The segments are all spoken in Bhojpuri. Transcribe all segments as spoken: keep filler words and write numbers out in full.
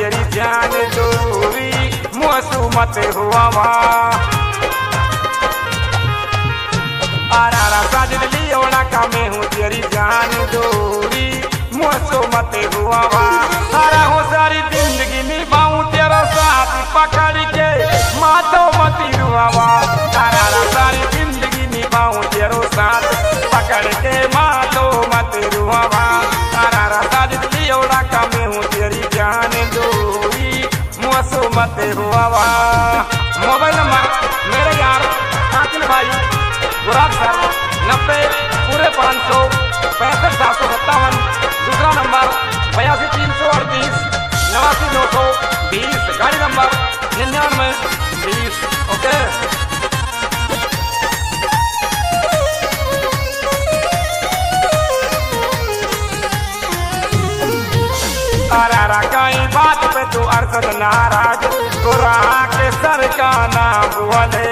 तेरी जान दूरी मुँह मत हुआ आरा साजन लियोड़ा का मैं हूँ तेरी जान दूरी मुँह मत हुआ आरा हो सारी जिंदगी निभाऊं तेरा साथ पकड़ के मातो मती हुआ आरा सारी जिंदगी निभाऊं तेरो साथ पकड़ के मातो मत हुआ आरा साजन लियोड़ा का मैं हूँ तेरी जान दूरी मुँह मत हुआ। मोबाइल नंबर मेरे यार कातिल भाई गुराग सर नब्बे पूरे पाँच सौ पैंसठ सात सौ सत्तावन। दूसरा नंबर बयासी तीन सौ अड़तीस नवासी नौ सौ बीस। गाड़ी नंबर निन्यानवे बीस। ओके अरारा कई बात पे तू अरसद नाराज तोरा के सर का नाम बोले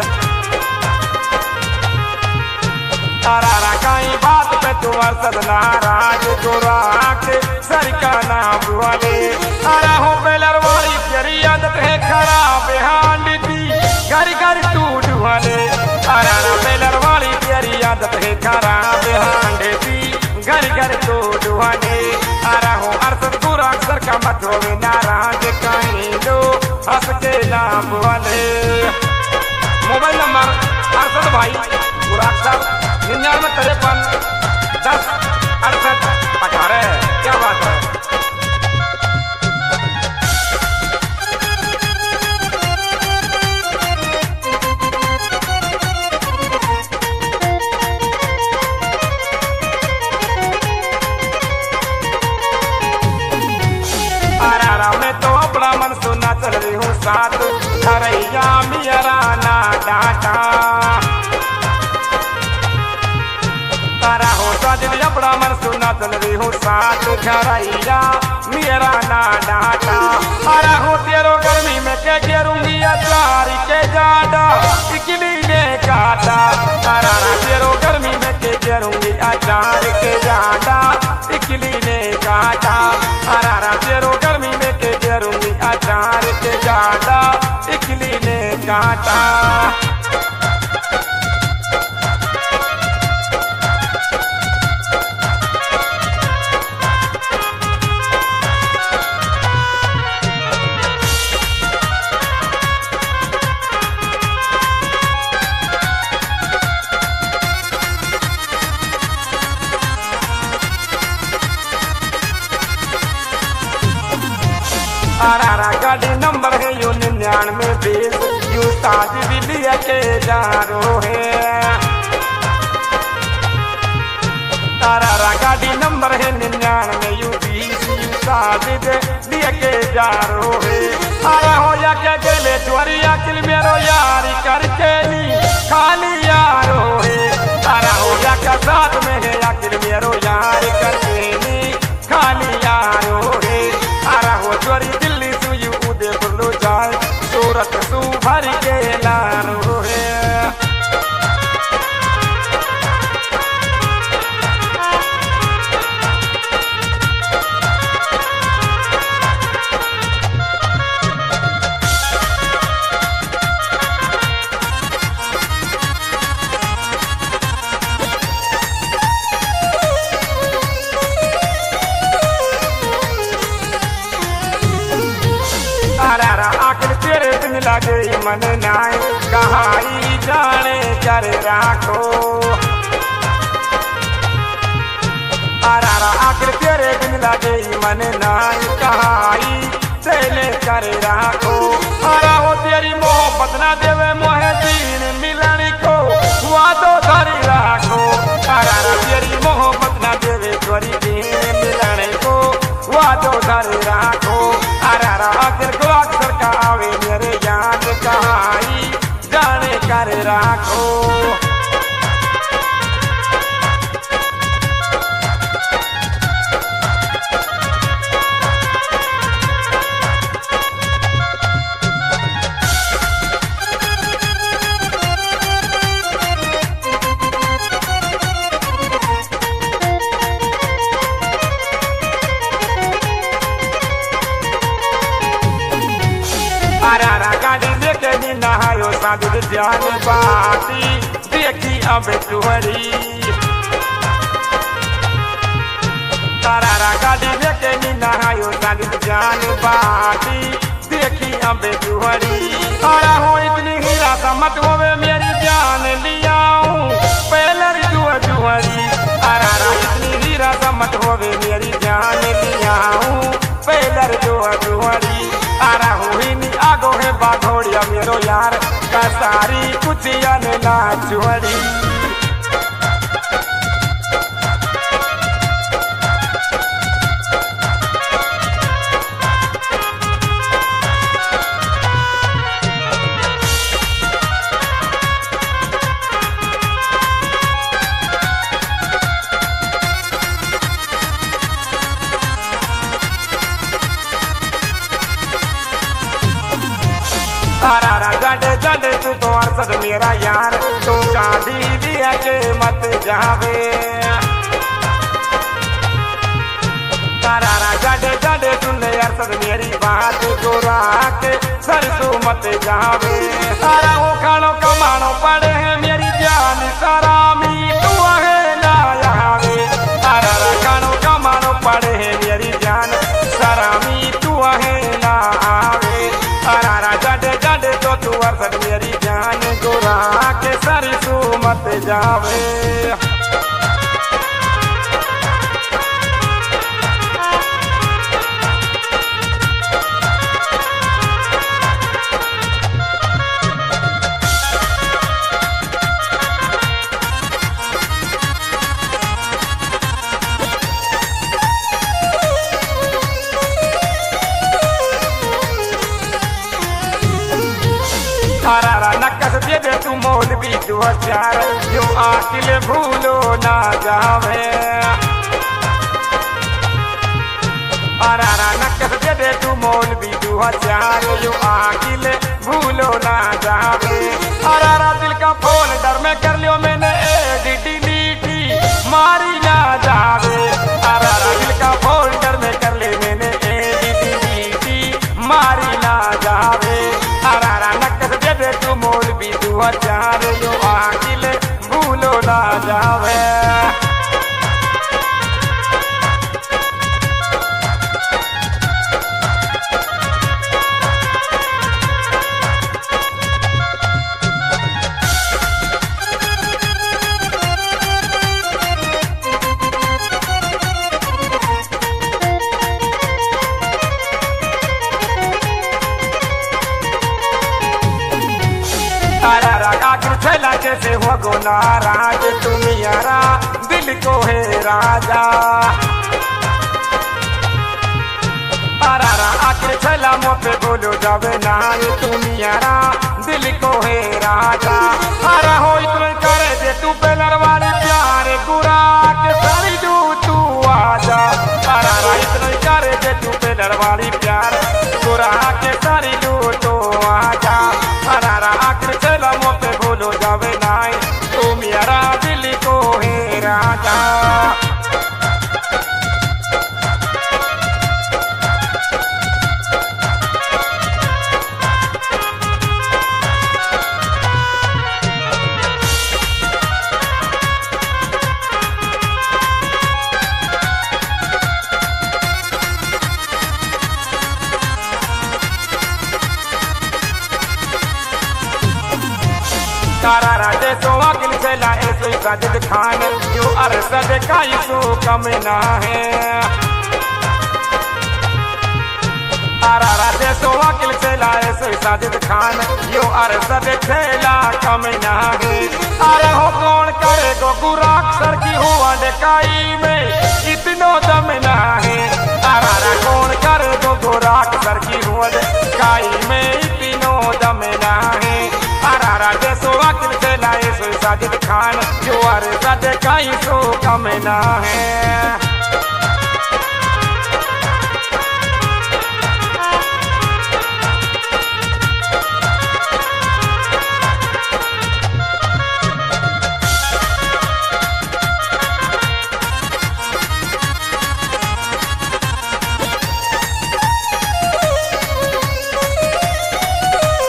अरारा कई बात पे तू अरसद नाराज तोरा के सर का नाम बोले अरे हो बेलर वाली तेरी आदत है खराब हांड दी घर घर टूट वाले अरारा बेलर वाली तेरी आदत है खराब हांड दी घर घर टूट वाले अरे हो अरसद अक्सर का मत होवे नाराज कहीं दो हंस के नाम वाले। मोबाइल नंबर अरसद भाई अक्सर निन्यानवे तिरपन दस अड़सठ अठारह। क्या बात है। अरारा मैं तो अपना मन सुना चल रही हूँ साथ खरैया मेरा ना डाटा तारा हो साजन अपना मन सुना चल रही हूँ साथ खरैया मेरा ना डाटा अरे हो तेरो गर्मी में के घेरूंगी अचार के जाडा इकली ने काटा अरारा तेरो गर्मी में के घेरूंगी अचार के जाडा इकली ने काटा अरारा तेरो गर्मी में के घेरूंगी अचार के जाडा इकली ने काटा। अरारा गाड़ी नंबर है यू निन्यानवे बीस यू ताज दिल्ली के जारो है अरारा गाड़ी नंबर है निन्यानवे यू बीस यू ताज दिल्ली के जारो है अरे हो या क्या गेले चोरी अकिल मेरो यारी करके नी खाली यारो है अरे हो या क्या साथ में है अकिल मेरो यार करके नी खाली यारो है अरे हो चोरी सूरत सू भर के लारो है। अरारा आखिर तेरे दिन लगे मन नाय कहाई जाने कर राखो अरारा आखिर तेरे दिन लगे मन नाय कहाई चले कर राखो अरा हो तेरी मोहब्बत ना देवे मोहे दीन मिलन को वादो धरी राखो अरारा तेरी मोहब्बत ना देवे तोरी दीन मिलन को वादो धरी राखो अरारा आखिर को अक्सर का आवे मेरे याद कहाई जाने कर राखो। साजिद जान बाटी देखी अब तुहरी तारा गाड़ी लेके नीना आयो साजिद जान बाटी देखी अब तुहरी अरे हो इतनी हीरा समत होवे मेरी जान लियाऊं पहले जुआ जुहरी अरे इतनी हीरा समत होवे मेरी जान लियाऊं पहले जुआ जुहरी अरे हुई नी आगो है बाघोड़िया मेरो यार कसारी कुछ अनला जुहरी तारा गडे गडे तू तो अरसद मेरा यार तू गाड़ी दिया के मत जावे तारा गडे गडे सुन अरसद मेरी बात गोरा के सरसों मत जावे तारा वो खानो कमानो पड़े हैं मेरी जान सरामी तू है ना आवे तारा खानो कमानो पड़े हैं मेरी जान सरामी तू है ना आवे तारा गडे गडे तो तू अरसद मेरी जान गोरा के सरसों मत जावे तारा नक्कस दे दे तू मोल भी दो हजार जो आकिल भूलो ना जावे तारा नक्कस दे दे तू मोल भी दो हजार जो आकिल भूलो ना जावे तारा दिल का फोन डर में कर लियो मैंने एडिटी लीटी मारी ना जावे तारा दिल का फोन डर में कर ले मैंने एडिटी लीटी मारी ना जावे तारा नक्कस दे दे तू मोल भी दो हजार जो आकिल भूलो ना जावे तारा आखिर छला कैसे हो गो नाराज तुम यारा दिल को है राजा तारा आखिर छला मो पे बोलो जावे ना तुम यारा दिल को है राजा अरे हो इतना करे दे तू पेलर वाले प्यार गुरा के सारी दू तू आजा तारा इतना करे दे तू पेलर वाली प्यार गुरा के सारी दू तू आजा तारा आखिर छला मो पे बोलो जावे नाई तुम यारा दिल को है राजा तारा राजे सो अकिल चला ऐसो साजिद खान जो अरसद का सो कम ना है तारा राजे सो अकिल चला ऐसो साजिद खान जो अरसद खेला कम ना है अरे हो कौन करे गो गुराक सर की हुआ डकाई में इतनो दम ना है तारा कौन करे गो गुराक सर की हुआ डकाई में इतनो दम ना है तारा जैसो अकिल चला ऐसो साजिद खान जो अरसद का सो कम ना है।